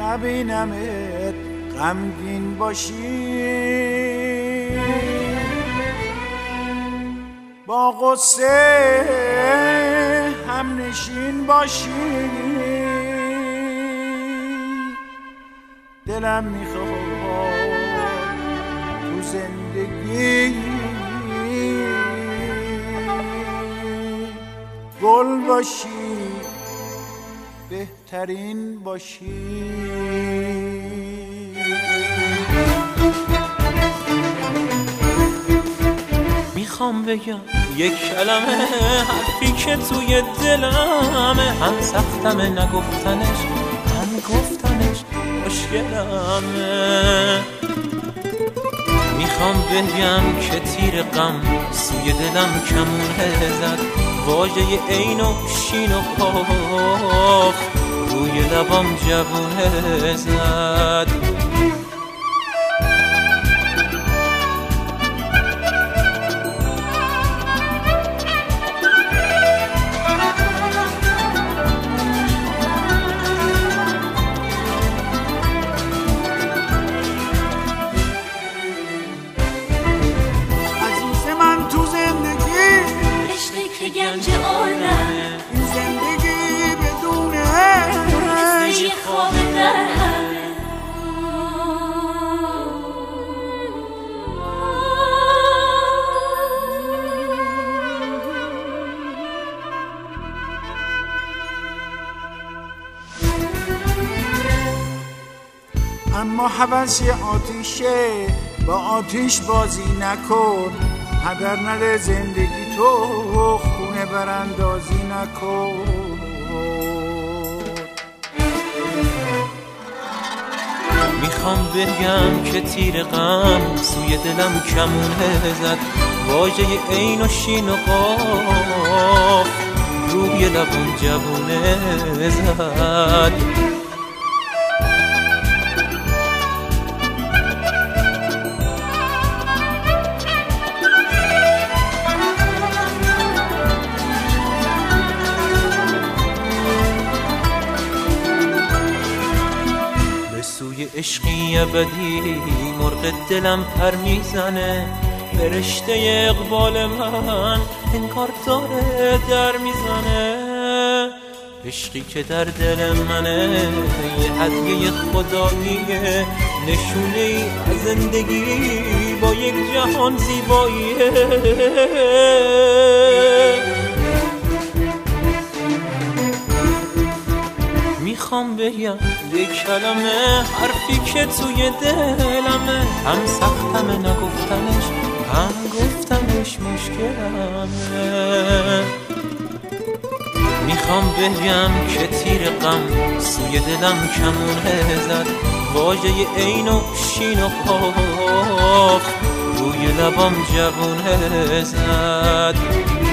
نبینمت غمگین باشی، با غصه هم نشین باشی. دلم میخواد تو زندگی گل باشی، بهترین باشی. میخوام بگم یک کلمه حرفی که توی دلمه، هم سختمه نگفتنش هم گفتنش مشکلمه. میخوام بگم که تیر غم سوی دلم کمونه زد، واژه عین و شین و قاف روی لبام جوونه زد. گنج عالمه، این زندگی بدون مثل یه خواب در همه. اما هوس آتیشه، با آتیش بازی نکن، هدر نده زندگی تو، خونه براندازی نکن. میخوام بگم که تیر غم سوی دلم کمونه زد، واژه عین و شین و قاف روی لبم جوونه زد. عشقی ابدی مرغ دلم پر میزنه، فرشته اقبال من انگار داره در میزنه. عشقی که در دل منه یه هدیه خداییه، نشونه ای از زندگی با یک جهان زیباییه. میخوام بگم یک کلمه حرفی که توی دلمه، هم سختمه نگفتنش هم گفتنش مشکلمه. میخوام بگم که تیر غم سوی دلم کمونه زد، واژه عین و شین و قاف روی لبام جوونه زد.